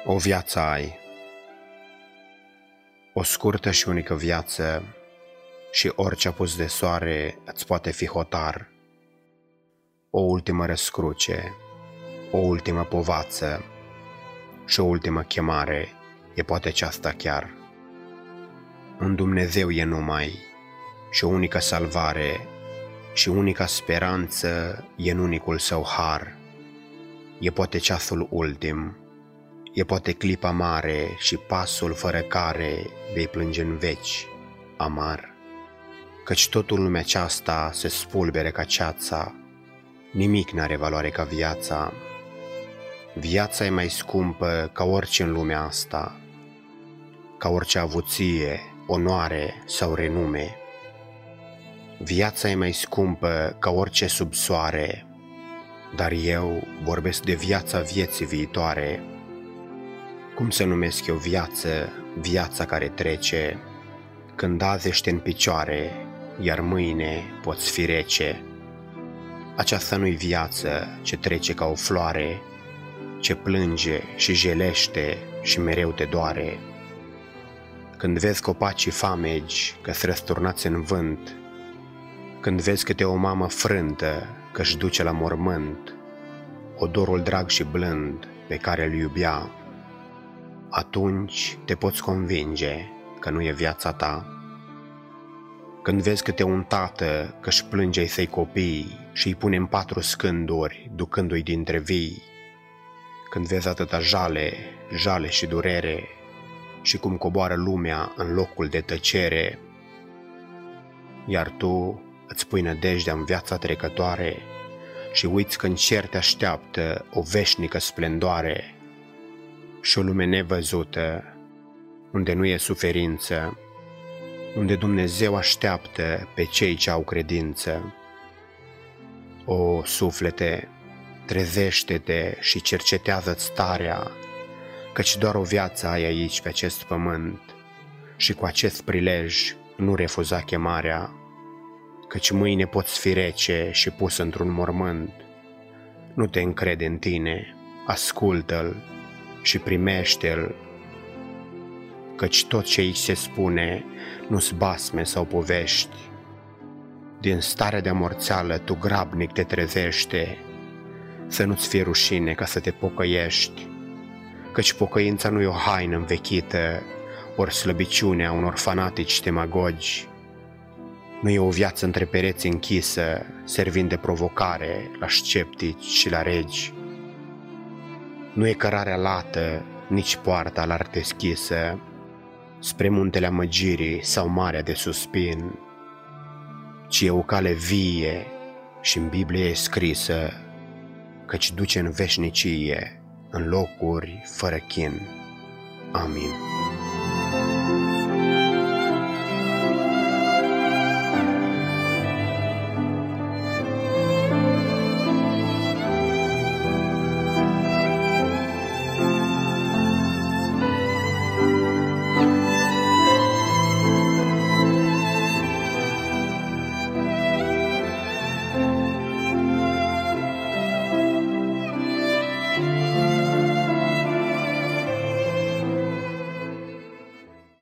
O viață ai, o scurtă și unică viață, și orice apus de soare îți poate fi hotar. O ultimă răscruce, o ultimă povață și o ultimă chemare e poate aceasta chiar. Un Dumnezeu e numai și o unică salvare și unica speranță e în unicul său har. E poate ceasul ultim, e poate clipa mare și pasul fără care vei plânge în veci, amar. Căci totul în lumea aceasta se spulbere ca ceața, nimic n-are valoare ca viața. Viața e mai scumpă ca orice în lumea asta, ca orice avuție, onoare sau renume. Viața e mai scumpă ca orice sub soare, dar eu vorbesc de viața vieții viitoare. Cum să numesc eu viață, viața care trece, când azi ești în picioare, iar mâine poți fi rece? Aceasta nu-i viață ce trece ca o floare, ce plânge și jelește și mereu te doare. Când vezi copacii famegi că-s răsturnați în vânt, când vezi câte o mamă frântă că-și duce la mormânt odorul drag și blând pe care îl iubea, atunci te poți convinge că nu e viața ta. Când vezi câte un tată că-și plânge ai săi copii și îi pune în 4 scânduri ducându-i dintre vii, când vezi atâta jale și durere și cum coboară lumea în locul de tăcere, iar tu îți pui nădejdea în viața trecătoare și uiți că în cer te așteaptă o veșnică splendoare și o lume nevăzută, unde nu e suferință, unde Dumnezeu așteaptă pe cei ce au credință. O, suflete, trezește-te și cercetează-ți starea, căci doar o viață ai aici pe acest pământ și cu acest prilej nu refuza chemarea, căci mâine poți fi rece și pus într-un mormânt. Nu te încrede în tine, ascultă-l și primește-l, căci tot ce aici se spune nu-s basme sau povești. Din starea de amorțeală tu grabnic te trezește, să nu-ți fie rușine ca să te pocăiești, căci pocăința nu e o haină învechită, ori slăbiciunea unor fanatici demagogi. Nu e o viață între pereți închisă, servind de provocare la sceptici și la regi. Nu e cărarea lată, nici poarta larg deschisă, spre muntele amăgirii sau marea de suspin, ci e o cale vie și în Biblie e scrisă, căci duce în veșnicie, în locuri fără chin. Amin.